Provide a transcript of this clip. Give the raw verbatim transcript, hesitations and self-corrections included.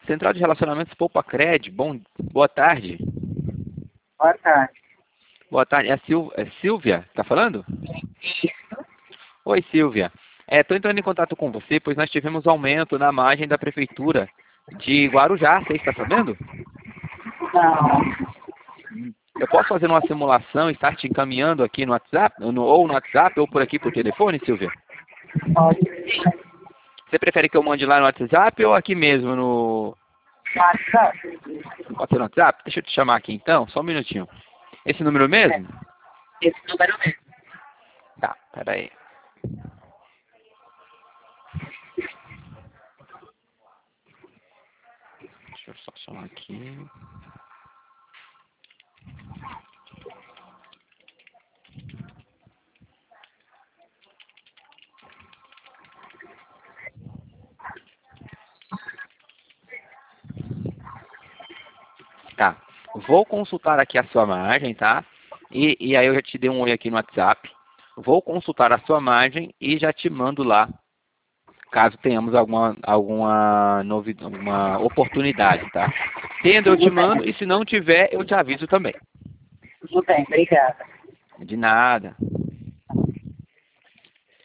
Central de Relacionamentos Poupa Cred, bom, boa tarde. Boa tarde. Boa tarde, é a Sil, é Silvia, tá falando? Isso. Oi, Silvia. Estou entrando em contato com você, pois nós tivemos aumento na margem da Prefeitura de Guarujá, você está sabendo? Não. Eu posso fazer uma simulação e estar te encaminhando aqui no WhatsApp, ou no, ou no WhatsApp, ou por aqui por telefone, Silvia? Pode sim. Você prefere que eu mande lá no WhatsApp ou aqui mesmo no... WhatsApp? Pode ser no WhatsApp? Deixa eu te chamar aqui então, só um minutinho. Esse número mesmo? Esse número mesmo. Tá, peraí. Deixa eu só chamar aqui. Tá, vou consultar aqui a sua margem, tá? E, e aí eu já te dei um oi aqui no WhatsApp. Vou consultar a sua margem e já te mando lá, caso tenhamos alguma, alguma, novidade, alguma oportunidade, tá? Tendo eu te mando e se não tiver, eu te aviso também. Tudo bem, obrigada. De nada.